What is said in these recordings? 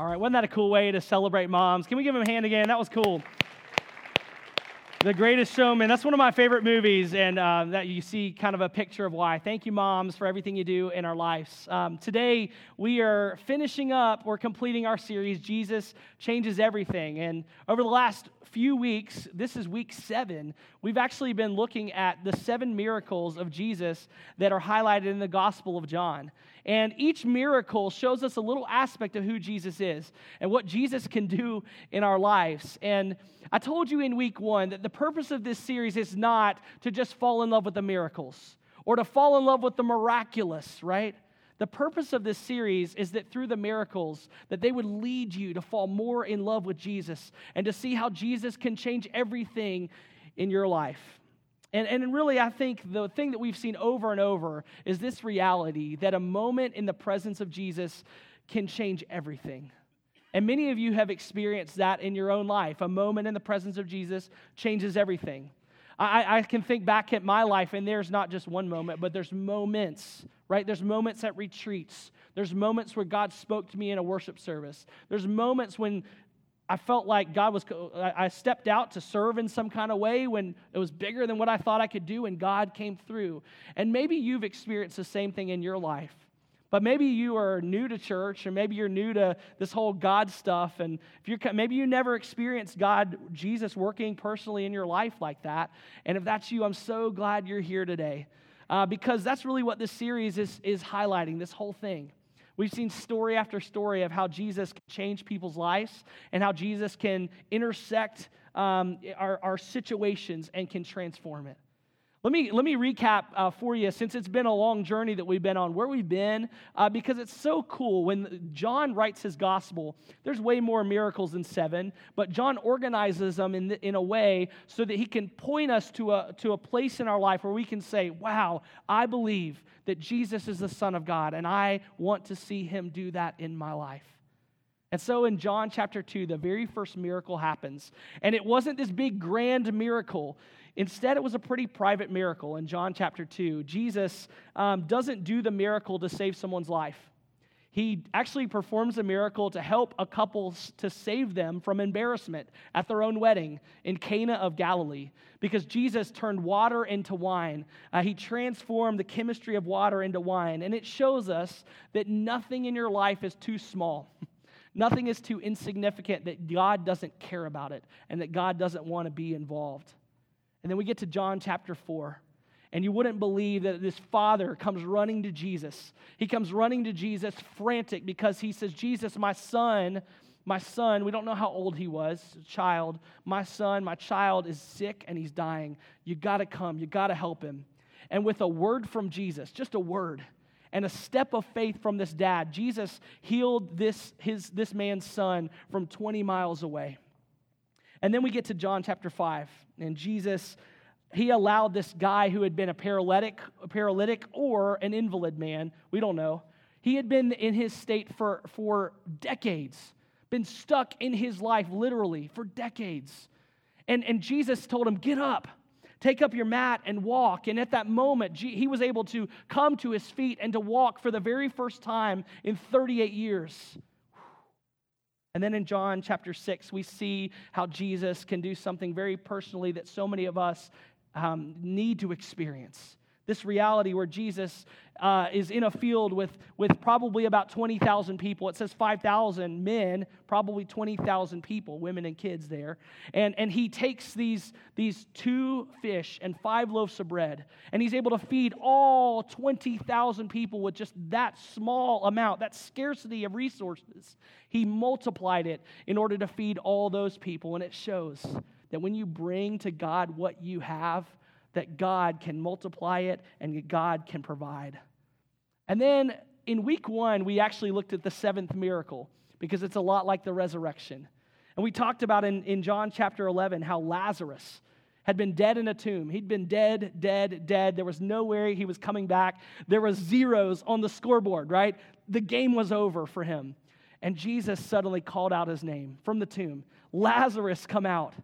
right, wasn't that a cool way to celebrate moms? Can we give them a hand again? That was cool. The Greatest Showman. That's one of my favorite movies, and that you see kind of a picture of why. Thank you, moms, for everything you do in our lives. Today, we are finishing up, we're completing our series, Jesus Changes Everything. And over the last few weeks, this is week 7, we've actually been looking at the 7 miracles of Jesus that are highlighted in the Gospel of John. And each miracle shows us a little aspect of who Jesus is and what Jesus can do in our lives. And I told you in week 1 that the purpose of this series is not to just fall in love with the miracles or to fall in love with the miraculous, right? The purpose of this series is that through the miracles, that they would lead you to fall more in love with Jesus and to see how Jesus can change everything in your life. And really, I think the thing that we've seen over and over is this reality that a moment in the presence of Jesus can change everything. And many of you have experienced that in your own life. A moment in the presence of Jesus changes everything. I can think back at my life, and there's not just one moment, but there's moments, right? There's moments at retreats. There's moments where God spoke to me in a worship service. There's moments when I felt like I stepped out to serve in some kind of way when it was bigger than what I thought I could do, and God came through. And maybe you've experienced the same thing in your life. But maybe you are new to church, or maybe you're new to this whole God stuff, and maybe you never experienced Jesus working personally in your life like that. And if that's you, I'm so glad you're here today, because that's really what this series is highlighting, this whole thing. We've seen story after story of how Jesus can change people's lives and how Jesus can intersect our situations and can transform it. Let me recap for you, since it's been a long journey that we've been on, where we've been, because it's so cool. When John writes his gospel, there's way more miracles than 7, but John organizes them in a way so that he can point us to a place in our life where we can say, wow, I believe that Jesus is the Son of God, and I want to see him do that in my life. And so in John chapter 2, the very first miracle happens. And it wasn't this big grand miracle. Instead, it was a pretty private miracle in John chapter 2. Jesus doesn't do the miracle to save someone's life. He actually performs a miracle to help a couple to save them from embarrassment at their own wedding in Cana of Galilee. Because Jesus turned water into wine. He transformed the chemistry of water into wine. And it shows us that nothing in your life is too small. Nothing is too insignificant that God doesn't care about it and that God doesn't want to be involved. And then we get to John chapter 4. And you wouldn't believe that this father comes running to Jesus. He comes running to Jesus frantic because he says, Jesus, my son, we don't know how old he was, a child. My child is sick and he's dying. You got to come. You got to help him. And with a word from Jesus, just a word, and a step of faith from this dad, Jesus healed this man's son from 20 miles away. And then we get to John chapter 5, and Jesus, he allowed this guy who had been a paralytic or an invalid man, we don't know. He had been in his state for decades, been stuck in his life literally for decades. And Jesus told him, get up. Take up your mat and walk. And at that moment, he was able to come to his feet and to walk for the very first time in 38 years. And then in John chapter 6, we see how Jesus can do something very personally that so many of us need to experience. This reality where Jesus is in a field with probably about 20,000 people. It says 5,000 men, probably 20,000 people, women and kids there. And he takes these 2 fish and 5 loaves of bread, and he's able to feed all 20,000 people with just that small amount, that scarcity of resources. He multiplied it in order to feed all those people, and it shows that when you bring to God what you have, that God can multiply it and God can provide. And then in week 1, we actually looked at the 7th miracle because it's a lot like the resurrection. And we talked about in John chapter 11 how Lazarus had been dead in a tomb. He'd been dead. There was no way he was coming back. There was zeros on the scoreboard, right? The game was over for him. And Jesus suddenly called out his name from the tomb. Lazarus, come out.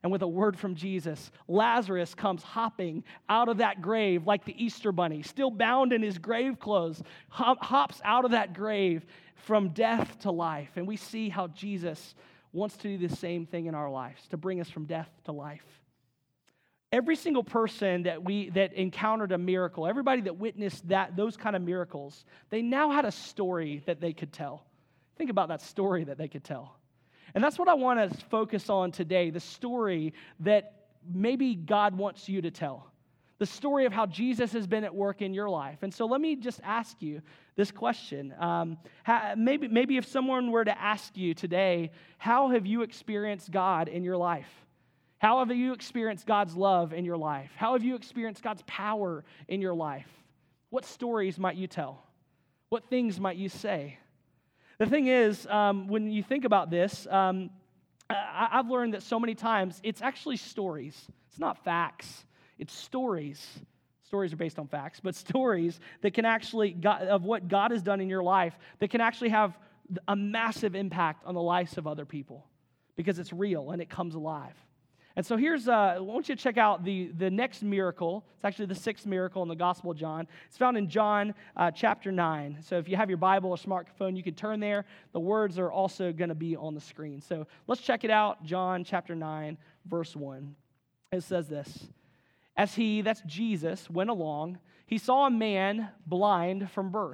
And with a word from Jesus, Lazarus comes hopping out of that grave like the Easter bunny, still bound in his grave clothes, hops out of that grave from death to life. And we see how Jesus wants to do the same thing in our lives, to bring us from death to life. Every single person that encountered a miracle, everybody that witnessed those kind of miracles, they now had a story that they could tell. Think about that story that they could tell. And that's what I want to focus on today, the story that maybe God wants you to tell. The story of how Jesus has been at work in your life. And so let me just ask you this question. Maybe if someone were to ask you today, how have you experienced God in your life? How have you experienced God's love in your life? How have you experienced God's power in your life? What stories might you tell? What things might you say? The thing is, when you think about this, I've learned that so many times it's actually stories. It's not facts. It's stories. Stories are based on facts, but stories that can actually, of what God has done in your life, that can actually have a massive impact on the lives of other people because it's real and it comes alive. And so I want you to check out the next miracle. It's actually the sixth miracle in the Gospel of John. It's found in John chapter 9. So if you have your Bible or smartphone, you can turn there. The words are also going to be on the screen. So let's check it out. John chapter 9, verse 1. It says this. As he, that's Jesus, went along, he saw a man blind from birth.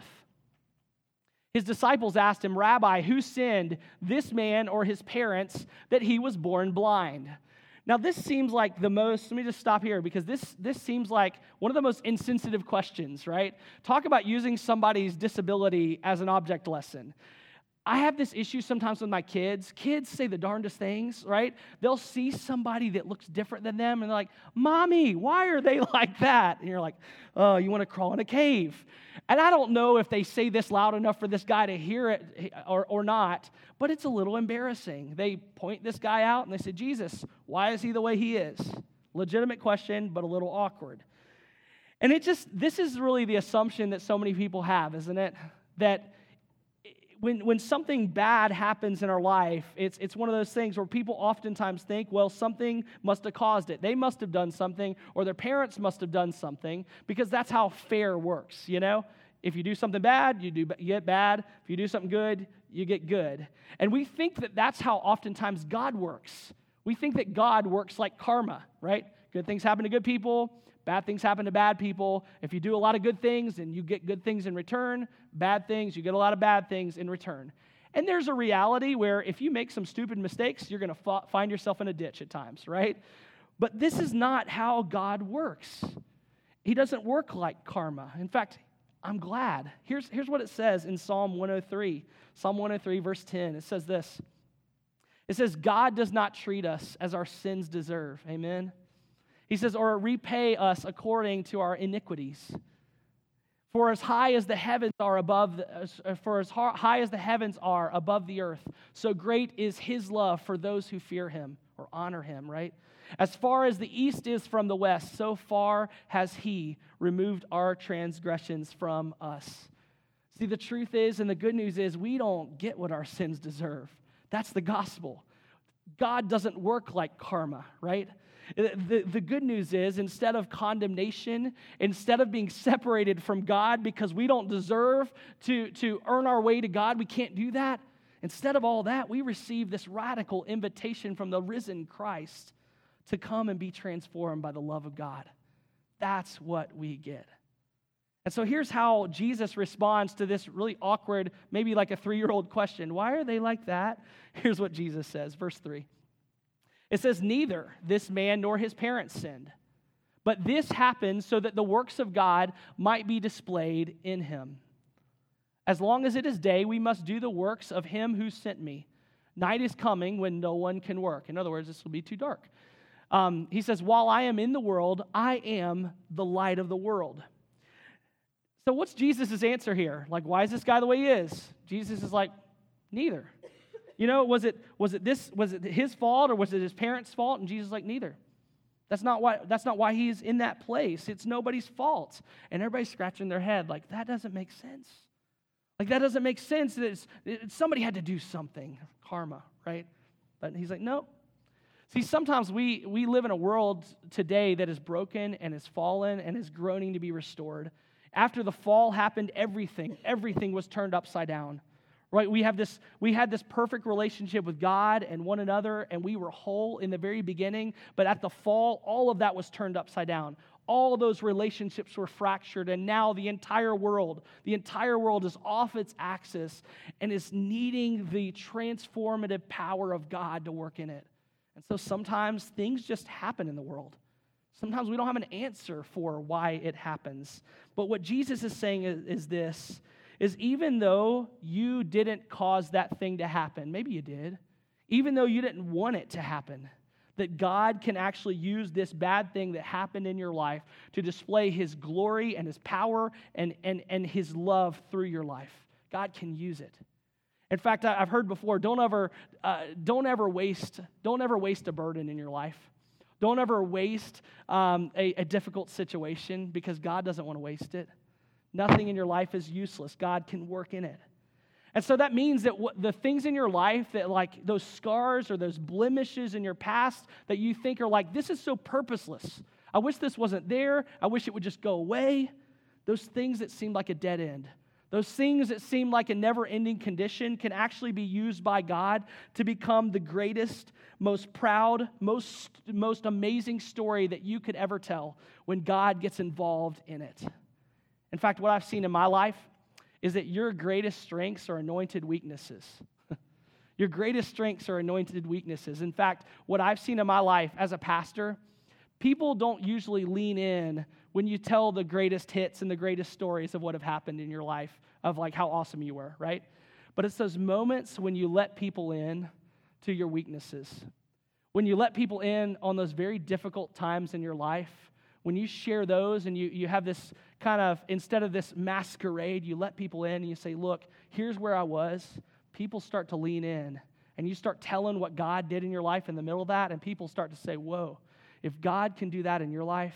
His disciples asked him, Rabbi, who sinned, this man or his parents, that he was born blind? Now, this seems like let me just stop here because this seems like one of the most insensitive questions, right? Talk about using somebody's disability as an object lesson. I have this issue sometimes with my kids. Kids say the darndest things, right? They'll see somebody that looks different than them, and they're like, Mommy, why are they like that? And you're like, oh, you want to crawl in a cave. And I don't know if they say this loud enough for this guy to hear it or not, but it's a little embarrassing. They point this guy out, and they say, Jesus, why is he the way he is? Legitimate question, but a little awkward. And this is really the assumption that so many people have, isn't it? That when something bad happens in our life, it's one of those things where people oftentimes think, well, something must have caused it. They must have done something, or their parents must have done something, because that's how fair works, you know? If you do something bad, you get bad. If you do something good, you get good. And we think that that's how oftentimes God works. We think that God works like karma, right? Good things happen to good people. Bad things happen to bad people. If you do a lot of good things and you get good things in return, bad things, you get a lot of bad things in return. And there's a reality where if you make some stupid mistakes, you're going to find yourself in a ditch at times, right? But this is not how God works. He doesn't work like karma. In fact, I'm glad. Here's what it says in Psalm 103. Psalm 103, verse 10. It says this. It says, God does not treat us as our sins deserve. Amen. He says, or repay us according to our iniquities. For as high as the heavens are above the earth, so great is his love for those who fear him or honor him, right? As far as the east is from the west, so far has he removed our transgressions from us. See, the truth is, and the good news is, we don't get what our sins deserve. That's the gospel. God doesn't work like karma, right? The good news is, instead of condemnation, instead of being separated from God because we don't deserve to earn our way to God, we can't do that. Instead of all that, we receive this radical invitation from the risen Christ to come and be transformed by the love of God. That's what we get. And so here's how Jesus responds to this really awkward, maybe like a 3-year-old question. Why are they like that? Here's what Jesus says, verse 3. It says, neither this man nor his parents sinned, but this happened so that the works of God might be displayed in him. As long as it is day, we must do the works of him who sent me. Night is coming when no one can work. In other words, this will be too dark. He says, while I am in the world, I am the light of the world. So what's Jesus' answer here? Like, why is this guy the way he is? Jesus is like, neither. You know, was it his fault or was it his parents' fault? And Jesus is like, neither. That's not why he's in that place. It's nobody's fault. And everybody's scratching their head like, that doesn't make sense. Like, that doesn't make sense. Somebody had to do something. Karma, right? But he's like, no. See, sometimes we live in a world today that is broken and is fallen and is groaning to be restored. After the fall happened, everything was turned upside down. Right? We had this perfect relationship with God and one another, and we were whole in the very beginning, but at the fall, all of that was turned upside down. All those relationships were fractured, and now the entire world is off its axis and is needing the transformative power of God to work in it. And so sometimes things just happen in the world. Sometimes we don't have an answer for why it happens. But what Jesus is saying is this, is even though you didn't cause that thing to happen, maybe you did, even though you didn't want it to happen, that God can actually use this bad thing that happened in your life to display His glory and His power and His love through your life. God can use it. In fact, I've heard before, don't ever waste a burden in your life. Don't ever waste a difficult situation, because God doesn't want to waste it. Nothing in your life is useless. God can work in it. And so that means that the things in your life that, like those scars or those blemishes in your past that you think are like, this is so purposeless. I wish this wasn't there. I wish it would just go away. Those things that seem like a dead end, those things that seem like a never-ending condition can actually be used by God to become the greatest, most proud, most amazing story that you could ever tell when God gets involved in it. In fact, what I've seen in my life is that your greatest strengths are anointed weaknesses. Your greatest strengths are anointed weaknesses. In fact, what I've seen in my life as a pastor, people don't usually lean in when you tell the greatest hits and the greatest stories of what have happened in your life, of like how awesome you were, right? But it's those moments when you let people in to your weaknesses. When you let people in on those very difficult times in your life, when you share those and you have this kind of, instead of this masquerade, you let people in and you say, look, here's where I was. People start to lean in, and you start telling what God did in your life in the middle of that, and people start to say, whoa, if God can do that in your life,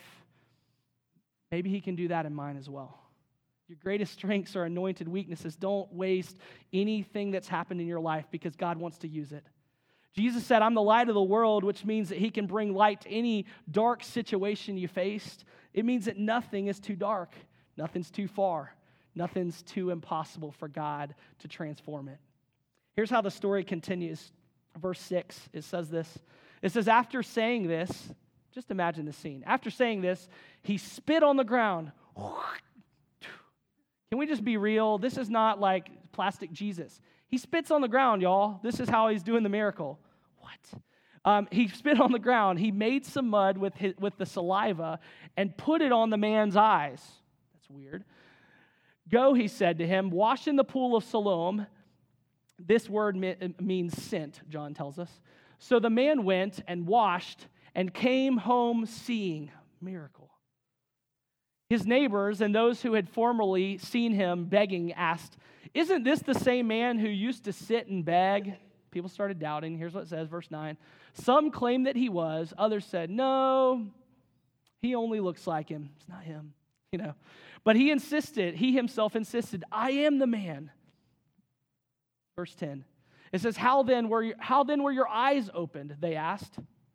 maybe He can do that in mine as well. Your greatest strengths are anointed weaknesses. Don't waste anything that's happened in your life, because God wants to use it. Jesus said, I'm the light of the world, which means that He can bring light to any dark situation you faced. It means that nothing is too dark. Nothing's too far. Nothing's too impossible for God to transform it. Here's how the story continues. Verse 6, it says this. It says, after saying this, just imagine the scene. After saying this, He spit on the ground. Can we just be real? This is not like plastic Jesus. He spits on the ground, y'all. This is how He's doing the miracle. What? He spit on the ground. He made some mud with the saliva and put it on the man's eyes. That's weird. Go, He said to him, wash in the pool of Siloam. This word means sent, John tells us. So the man went and washed and came home seeing. Miracle. His neighbors and those who had formerly seen him begging asked, isn't this the same man who used to sit and beg? People started doubting. Here's what it says, verse 9. Some claimed that he was. Others said, no, he only looks like him. It's not him, But he himself insisted, I am the man. Verse 10. It says, how then were your eyes opened? They asked.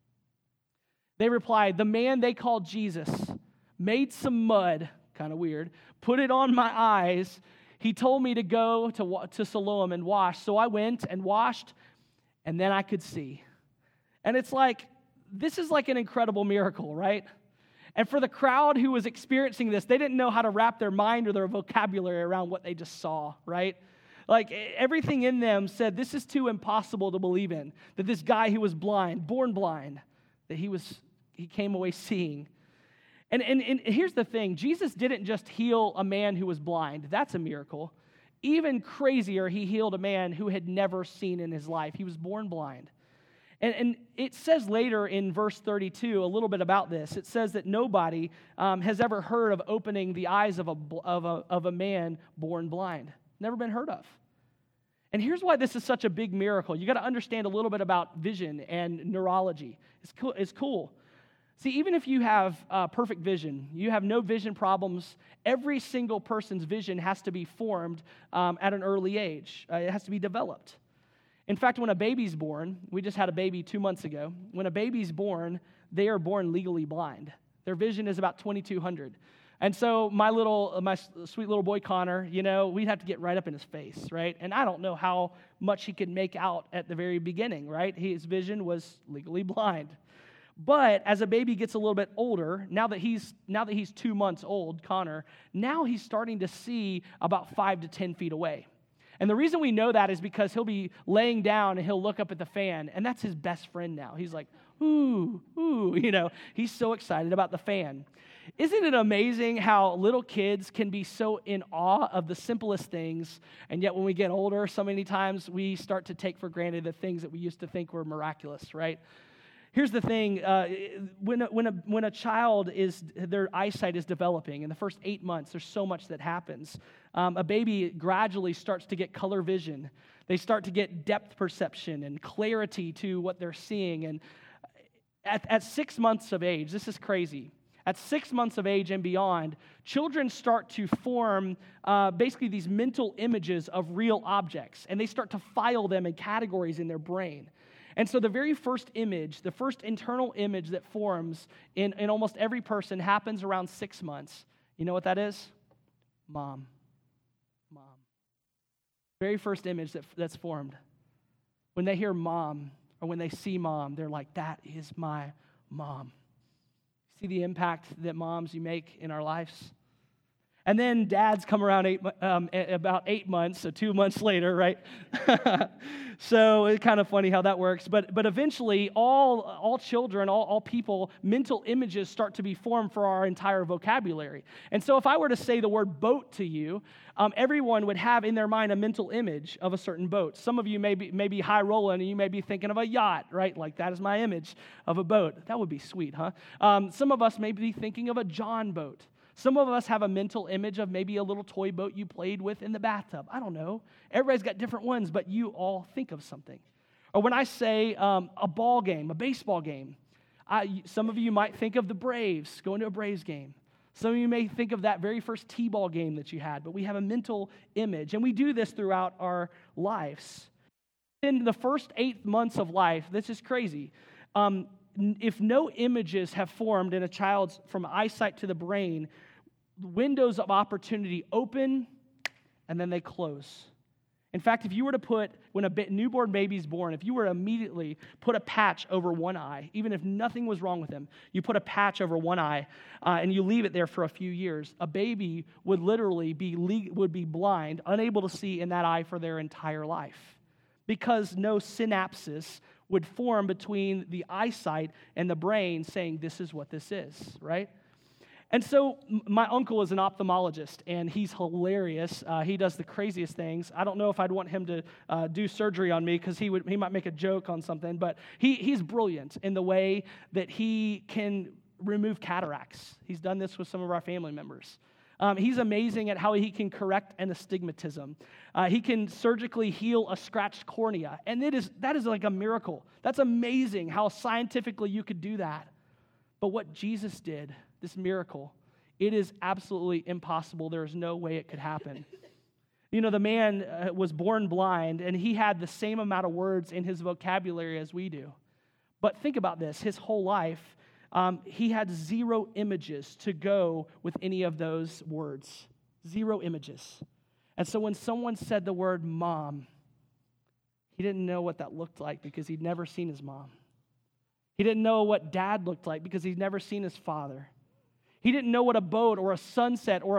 They replied, the man they called Jesus made some mud, kind of weird, put it on my eyes. He told me to go to Siloam and wash. So I went and washed, and then I could see. And it's like, this is like an incredible miracle, right? And for the crowd who was experiencing this, they didn't know how to wrap their mind or their vocabulary around what they just saw, right? Like everything in them said, this is too impossible to believe in, that this guy who was blind, born blind, that he came away seeing. And here's the thing. Jesus didn't just heal a man who was blind. That's a miracle. Even crazier, He healed a man who had never seen in his life. He was born blind. And it says later in verse 32 a little bit about this. It says that nobody has ever heard of opening the eyes of a man born blind. Never been heard of. And here's why this is such a big miracle. You got to understand a little bit about vision and neurology. It's cool. See, even if you have perfect vision, you have no vision problems, every single person's vision has to be formed at an early age. It has to be developed. In fact, when a baby's born, we just had a baby 2 months ago. When a baby's born, they are born legally blind. Their vision is about 2200. And so my sweet little boy Connor, we'd have to get right up in his face, right? And I don't know how much he could make out at the very beginning, right? His vision was legally blind. But as a baby gets a little bit older, now that he's 2 months old, Connor, now he's starting to see about 5 to 10 feet away. And the reason we know that is because he'll be laying down and he'll look up at the fan, and that's his best friend now. He's like, ooh, he's so excited about the fan. Isn't it amazing how little kids can be so in awe of the simplest things, and yet when we get older, so many times we start to take for granted the things that we used to think were miraculous, right? Here's the thing, when a child their eyesight is developing, in the first 8 months, there's so much that happens. A baby gradually starts to get color vision. They start to get depth perception and clarity to what they're seeing. And at 6 months of age, this is crazy. At 6 months of age and beyond, children start to form basically these mental images of real objects, and they start to file them in categories in their brain. And so the very first image, the first internal image that forms in almost every person happens around 6 months. You know what that is? Mom. Very first image that's formed. When they hear mom or when they see mom, they're like, that is my mom. See the impact that moms you make in our lives? And then dads come around about 8 months, so 2 months later, right? So it's kind of funny how that works. But eventually, all children, all people, mental images start to be formed for our entire vocabulary. And so if I were to say the word boat to you, everyone would have in their mind a mental image of a certain boat. Some of you may be high rolling, and you may be thinking of a yacht, right? Like, that is my image of a boat. That would be sweet, huh? Some of us may be thinking of a John boat. Some of us have a mental image of maybe a little toy boat you played with in the bathtub. I don't know. Everybody's got different ones, but you all think of something. Or when I say a ball game, a baseball game, some of you might think of the Braves, going to a Braves game. Some of you may think of that very first T-ball game that you had, but we have a mental image, and we do this throughout our lives. In the first 8 months of life, this is crazy. If no images have formed in a child's from eyesight to the brain, windows of opportunity open and then they close. In fact, if you were to put, when a newborn baby's born, if you were to immediately put a patch over one eye, even if nothing was wrong with him, you put a patch over one eye and you leave it there for a few years, a baby would literally be blind, unable to see in that eye for their entire life, because no synapses would form between the eyesight and the brain saying, this is what this is, right? And so my uncle is an ophthalmologist, and he's hilarious. He does the craziest things. I don't know if I'd want him to do surgery on me, because he might make a joke on something, but he's brilliant in the way that he can remove cataracts. He's done this with some of our family members. He's amazing at how he can correct an astigmatism. He can surgically heal a scratched cornea, and that is like a miracle. That's amazing how scientifically you could do that. But what Jesus did, this miracle, it is absolutely impossible. There is no way it could happen. The man was born blind, and he had the same amount of words in his vocabulary as we do. But think about this. His whole life, he had 0 images to go with any of those words. 0 images. And so when someone said the word mom, he didn't know what that looked like because he'd never seen his mom. He didn't know what dad looked like because he'd never seen his father. He didn't know what a boat or a sunset or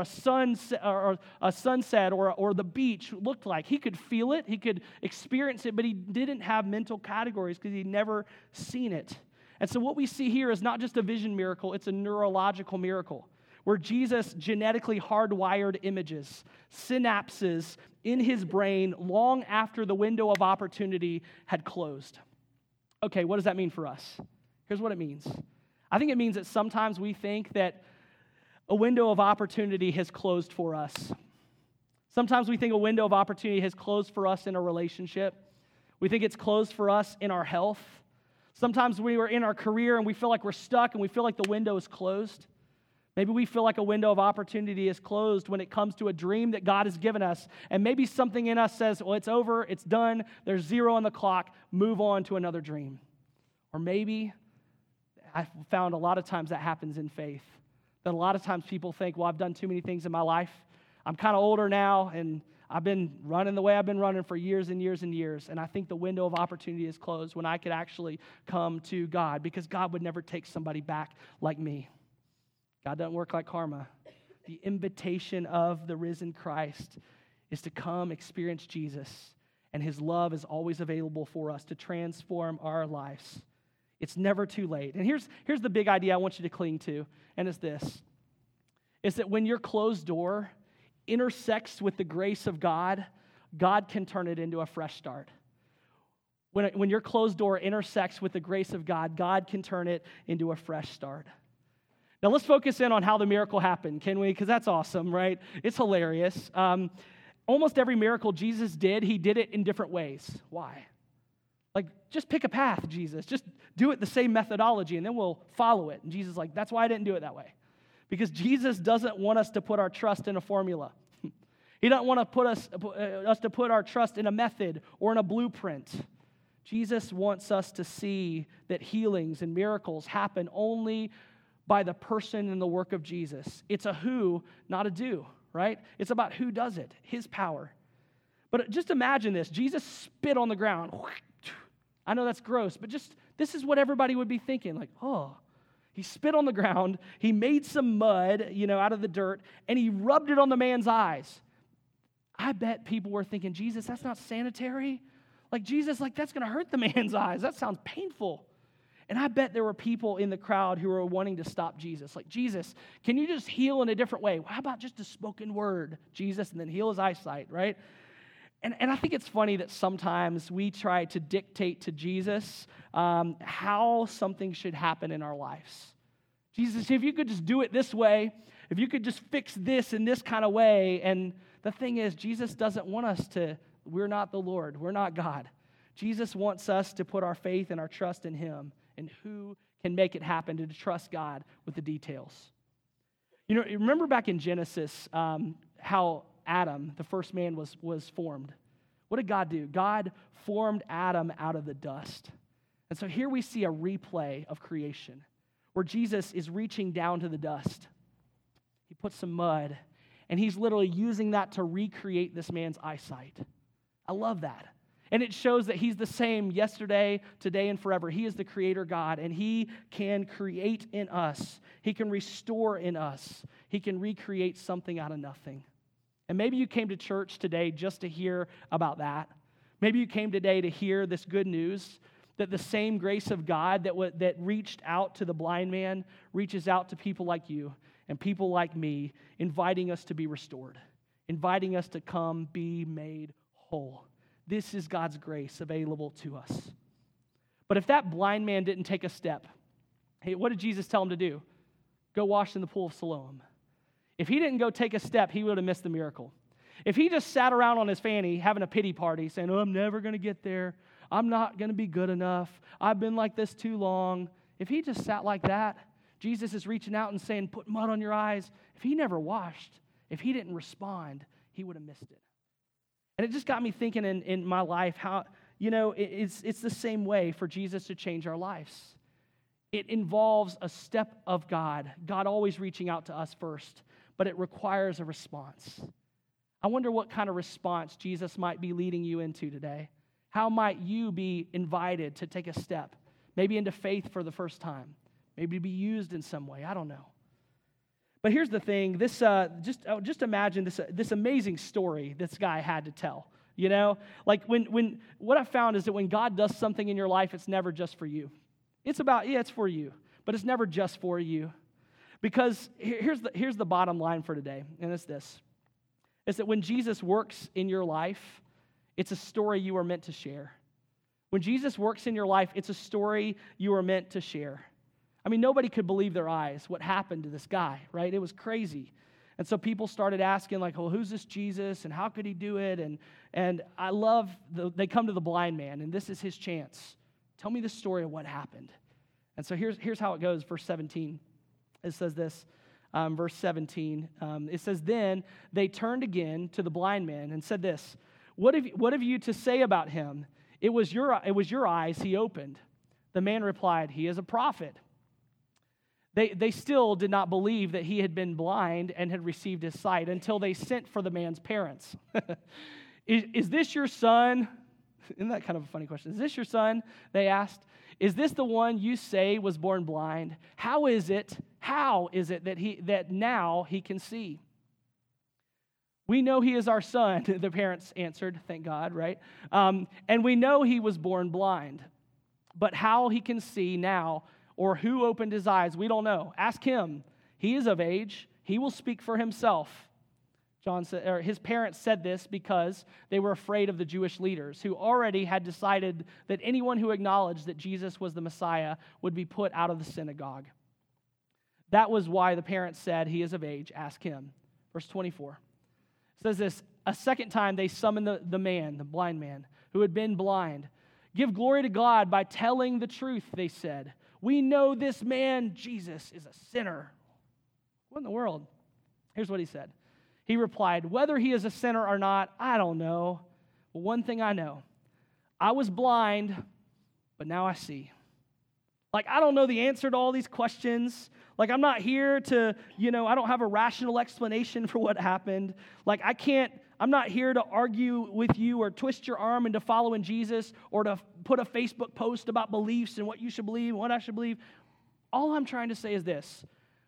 or the beach looked like. He could feel it, he could experience it, but he didn't have mental categories because he'd never seen it. And so what we see here is not just a vision miracle, it's a neurological miracle, where Jesus genetically hardwired images, synapses in his brain long after the window of opportunity had closed. Okay, what does that mean for us? Here's what it means. I think it means that sometimes we think that a window of opportunity has closed for us. Sometimes we think a window of opportunity has closed for us in a relationship. We think it's closed for us in our health. Sometimes we were in our career and we feel like we're stuck and we feel like the window is closed. Maybe we feel like a window of opportunity is closed when it comes to a dream that God has given us. And maybe something in us says, well, it's over, it's done, there's 0 on the clock, move on to another dream. Or maybe, I've found a lot of times that happens in faith. That a lot of times people think, well, I've done too many things in my life. I'm kind of older now, and I've been running the way I've been running for years and years and years. And I think the window of opportunity is closed when I could actually come to God, because God would never take somebody back like me. God doesn't work like karma. The invitation of the risen Christ is to come experience Jesus, and his love is always available for us to transform our lives. It's never too late. And here's the big idea I want you to cling to, and it's this. It's that when your closed door intersects with the grace of God, God can turn it into a fresh start. When your closed door intersects with the grace of God, God can turn it into a fresh start. Now let's focus in on how the miracle happened, can we? Because that's awesome, right? It's hilarious. Almost every miracle Jesus did, he did it in different ways. Why? Like, just pick a path, Jesus. Just do it the same methodology, and then we'll follow it. And Jesus is like, that's why I didn't do it that way. Because Jesus doesn't want us to put our trust in a formula. He doesn't want to put us to put our trust in a method or in a blueprint. Jesus wants us to see that healings and miracles happen only by the person and the work of Jesus. It's a who, not a do, right? It's about who does it, his power. But just imagine this. Jesus spit on the ground. I know that's gross, but just this is what everybody would be thinking. Like, oh, he spit on the ground. He made some mud, out of the dirt, and he rubbed it on the man's eyes. I bet people were thinking, Jesus, that's not sanitary. Like, Jesus, that's going to hurt the man's eyes. That sounds painful. And I bet there were people in the crowd who were wanting to stop Jesus. Like, Jesus, can you just heal in a different way? How about just a spoken word, Jesus, and then heal his eyesight, right? And I think it's funny that sometimes we try to dictate to Jesus how something should happen in our lives. Jesus, if you could just do it this way, if you could just fix this in this kind of way. And the thing is, Jesus doesn't want us to, we're not the Lord, we're not God. Jesus wants us to put our faith and our trust in him and who can make it happen, to trust God with the details. Remember back in Genesis how Adam, the first man, was formed. What did God do? God formed Adam out of the dust. And so here we see a replay of creation where Jesus is reaching down to the dust. He puts some mud, and he's literally using that to recreate this man's eyesight. I love that. And it shows that he's the same yesterday, today, and forever. He is the creator God, and he can create in us. He can restore in us. He can recreate something out of nothing. And maybe you came to church today just to hear about that. Maybe you came today to hear this good news that the same grace of God that reached out to the blind man reaches out to people like you and people like me, inviting us to be restored, inviting us to come be made whole. This is God's grace available to us. But if that blind man didn't take a step, hey, what did Jesus tell him to do? Go wash in the pool of Siloam. If he didn't go take a step, he would have missed the miracle. If he just sat around on his fanny having a pity party saying, I'm never going to get there. I'm not going to be good enough. I've been like this too long. If he just sat like that, Jesus is reaching out and saying, put mud on your eyes. If he never washed, if he didn't respond, he would have missed it. And it just got me thinking in my life how, it's the same way for Jesus to change our lives. It involves a step of God always reaching out to us first, but it requires a response. I wonder what kind of response Jesus might be leading you into today. How might you be invited to take a step, maybe into faith for the first time, maybe to be used in some way? I don't know. But here's the thing, just imagine this amazing story this guy had to tell, Like when what I found is that when God does something in your life, it's never just for you. It's for you, but it's never just for you. Because here's the bottom line for today, and it's this. It's that when Jesus works in your life, it's a story you are meant to share. When Jesus works in your life, it's a story you are meant to share. I mean, nobody could believe their eyes what happened to this guy, right? It was crazy. And so people started asking, like, well, who's this Jesus, and how could he do it? And I love, they come to the blind man, and this is his chance. Tell me the story of what happened. And so here's how it goes, verse 17. It says this, verse 17. It says, "Then they turned again to the blind man and said this, 'What have you to say about him? It was your eyes he opened.' The man replied, 'He is a prophet.' They still did not believe that he had been blind and had received his sight until they sent for the man's parents. Is this your son?" Isn't that kind of a funny question? "Is this your son?" they asked. "Is this the one you say was born blind? How is it that now he can see?" "We know he is our son," the parents answered, thank God, right? "And we know he was born blind. But how he can see now, or who opened his eyes, we don't know. Ask him. He is of age. He will speak for himself." John said, or his parents said this because they were afraid of the Jewish leaders, who already had decided that anyone who acknowledged that Jesus was the Messiah would be put out of the synagogue. That was why the parents said, "He is of age. Ask him." Verse 24 says this, "A second time they summoned the man, the blind man, who had been blind. 'Give glory to God by telling the truth,' they said. 'We know this man, Jesus, is a sinner.'" What in the world? Here's what he said. He replied, "Whether he is a sinner or not, I don't know. But one thing I know, I was blind, but now I see." Like, I don't know the answer to all these questions. Like, I'm not here to, I don't have a rational explanation for what happened. Like, I'm not here to argue with you or twist your arm into following Jesus or to put a Facebook post about beliefs and what you should believe and what I should believe. All I'm trying to say is this.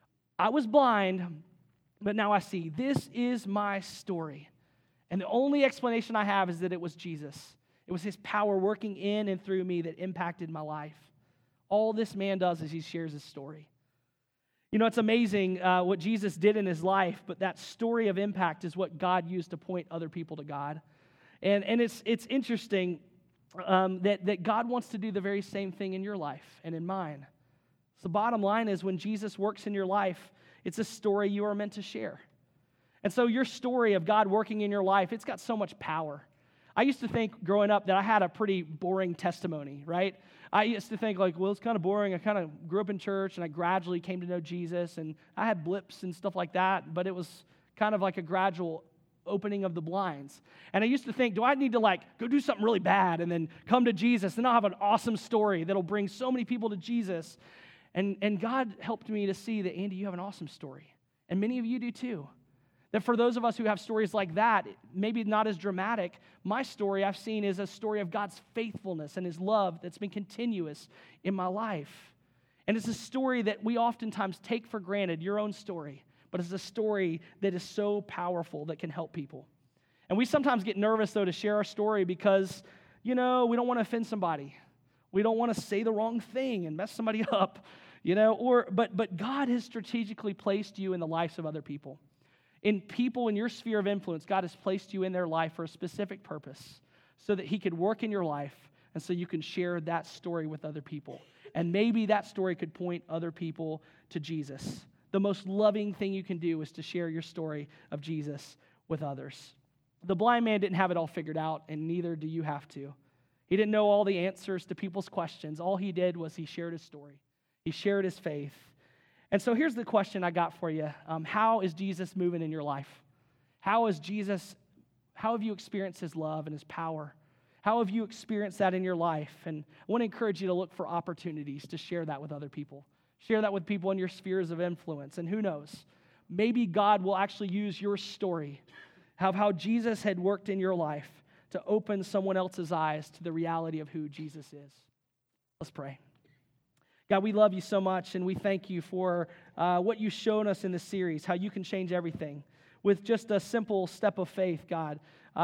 I was blind, but now I see. This is my story. And the only explanation I have is that it was Jesus. It was his power working in and through me that impacted my life. All this man does is he shares his story. It's amazing what Jesus did in his life, but that story of impact is what God used to point other people to God. And it's interesting that God wants to do the very same thing in your life and in mine. So the bottom line is when Jesus works in your life, it's a story you are meant to share. And so your story of God working in your life, it's got so much power. I used to think growing up that I had a pretty boring testimony, right? I used to think it's kind of boring. I kind of grew up in church and I gradually came to know Jesus and I had blips and stuff like that, but it was kind of like a gradual opening of the blinds. And I used to think, do I need to go do something really bad and then come to Jesus and I'll have an awesome story that'll bring so many people to Jesus. And God helped me to see that, Andy, you have an awesome story. And many of you do too. That for those of us who have stories like that, maybe not as dramatic, my story I've seen is a story of God's faithfulness and his love that's been continuous in my life. And it's a story that we oftentimes take for granted, your own story, but it's a story that is so powerful that can help people. And we sometimes get nervous, though, to share our story because, we don't want to offend somebody. We don't want to say the wrong thing and mess somebody up, but God has strategically placed you in the lives of other people. In people in your sphere of influence, God has placed you in their life for a specific purpose so that he could work in your life and so you can share that story with other people. And maybe that story could point other people to Jesus. The most loving thing you can do is to share your story of Jesus with others. The blind man didn't have it all figured out, and neither do you have to. He didn't know all the answers to people's questions. All he did was he shared his story. He shared his faith. And so here's the question I got for you. How is Jesus moving in your life? How have you experienced his love and his power? How have you experienced that in your life? And I want to encourage you to look for opportunities to share that with other people. Share that with people in your spheres of influence. And who knows, maybe God will actually use your story of how Jesus had worked in your life to open someone else's eyes to the reality of who Jesus is. Let's pray. God, we love you so much, and we thank you for what you've shown us in this series, how you can change everything with just a simple step of faith, God.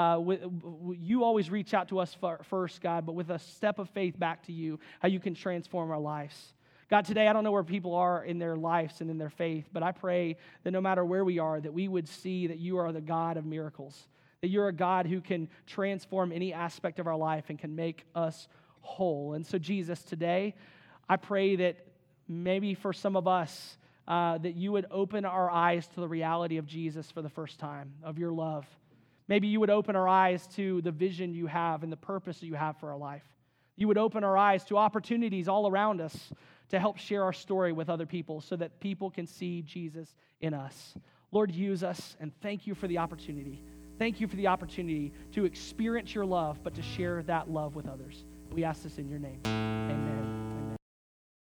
You always reach out to us first, God, but with a step of faith back to you, how you can transform our lives. God, today I don't know where people are in their lives and in their faith, but I pray that no matter where we are, that we would see that you are the God of miracles, that you're a God who can transform any aspect of our life and can make us whole. And so, Jesus, today, I pray that maybe for some of us, that you would open our eyes to the reality of Jesus for the first time, of your love. Maybe you would open our eyes to the vision you have and the purpose that you have for our life. You would open our eyes to opportunities all around us to help share our story with other people so that people can see Jesus in us. Lord, use us, and thank you for the opportunity. Thank you for the opportunity to experience your love, but to share that love with others. We ask this in your name. Amen.